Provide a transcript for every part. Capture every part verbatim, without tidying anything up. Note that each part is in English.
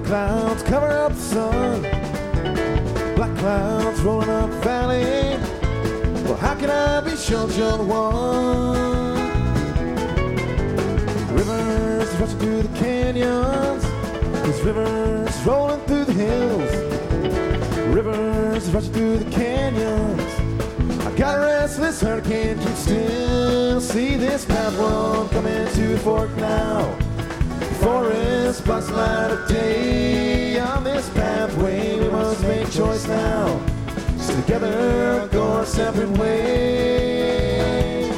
clouds cover up the sun. Black clouds rolling up the valley. Well, how can I be sure you're the one? Rivers rushing through the canyons. There's rivers rolling through the hills. Rivers rushing through the canyons. I got a restless hurricane, can still see this path one coming to the fork now. Forest blocks the light of day. On this pathway we must make choice now. So together go our separate ways.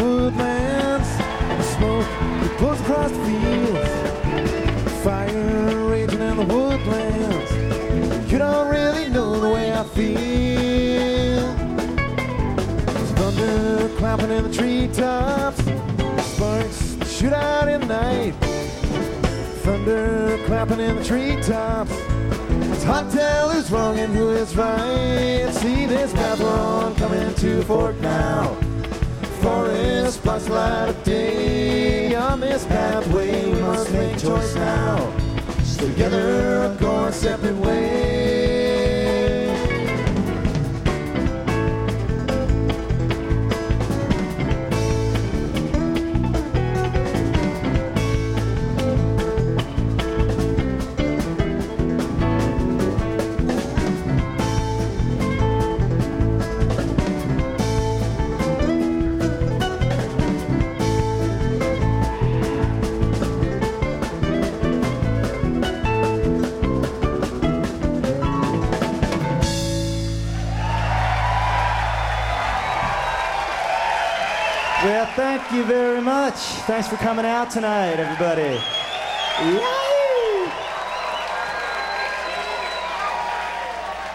woodlands. The smoke that blows across the fields. Fire raging in the woodlands. You don't really know the way I feel. There's thunder clapping in the treetops. Sparks shoot out in the night. Thunder clapping in the treetops. It's hard to tell who's wrong and who is right. See this path we're on coming to a fork now. Forest blocks the light of day. On this pathway we must make a choice now. Together or go our separate ways. Well, thank you very much. Thanks for coming out tonight, everybody. Yeah.